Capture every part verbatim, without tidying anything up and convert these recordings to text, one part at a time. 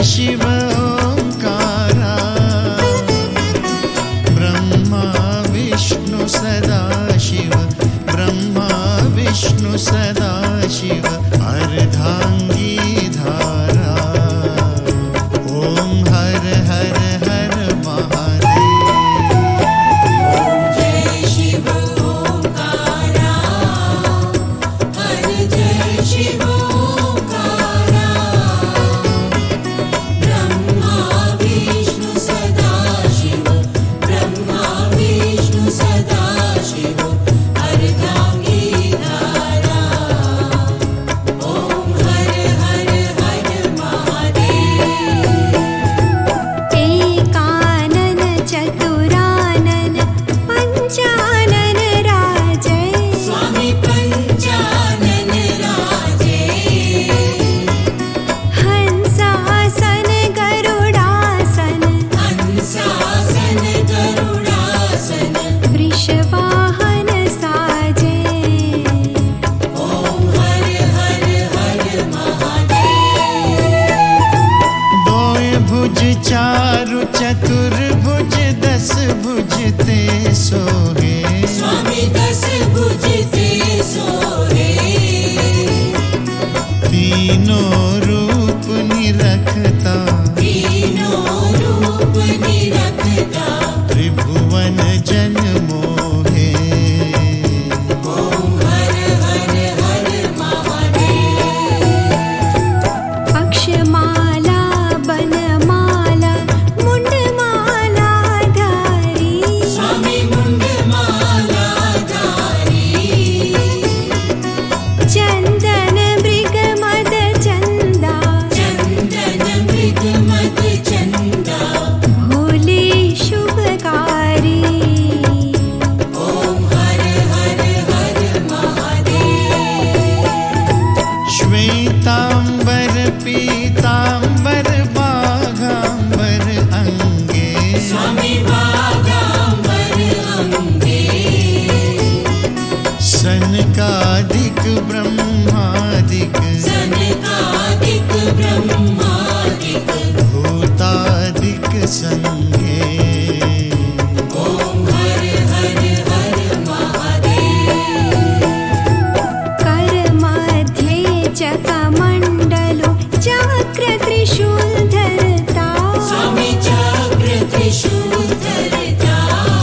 शिव ओंकारा, ब्रह्मा विष्णु सदा शिव, ब्रह्मा विष्णु सदा शिव, अर्धांगी धारा। ओम हर हर हर महादेव। जय शिव ओंकारा, हर जय शिव ओंकारा, ब्रह्मा विष्णु सदा शिव, ब्रह्मा विष्णु सदा शिव, अर्धांगी धारा। ओम हर हर हर महादेव। एकानन चतुरानन पंचानन राजे, स्वामी पंचानन राजे, हंसासन गरुडासन, हंसासन गरुडासन, वृषवाहन साजे। ओम हर हर हर महादेव। दोय भुज चारु चतुर्भुज, दस भुज ते सोहे। स्वामी दस भुज ते सोहे, तीनों रूप निरखता, तीनों रूप निरखता, त्रिभुवन जन मोहे। ओम हर हर हर महादेव। अक्षमाला बनमाला मुंडमाला धारी, स्वामी मुंडमाला धारी, चंदन मृग मद चंदा, चंदन मृग मद चंदा, भोले शुभकारी। ओम हर हर हर महादेव। श्वेतांबर पीतांबर बाघांबर अंगे। स्वामी बागांबर अंगे, सनकादिक ब्रह्मादिक, सनकादिक ब्रह्मादिक, भूतादिक संगे। ओम हर हर हर महादेव। कर मध्ये चकमंडलो चक्र त्रिशूल धरता, स्वामी चक्र त्रिशूल धरता,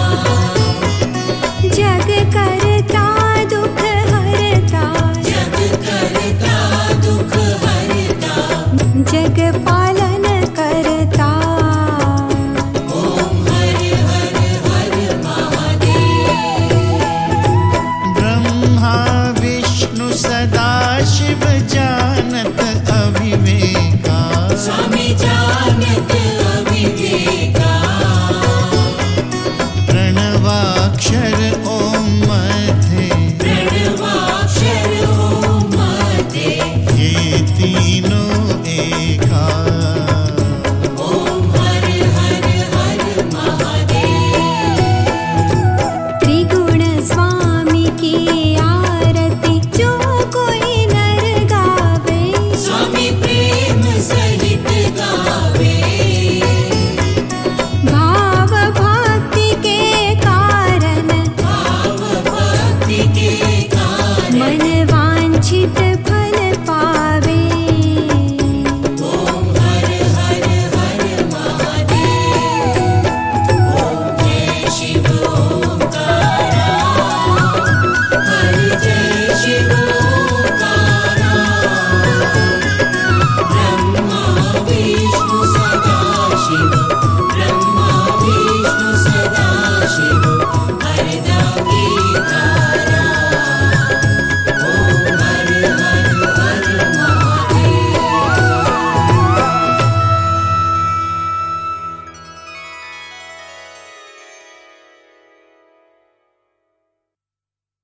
जग करता दुख हरता, जग करता दुख हरता, जग पाल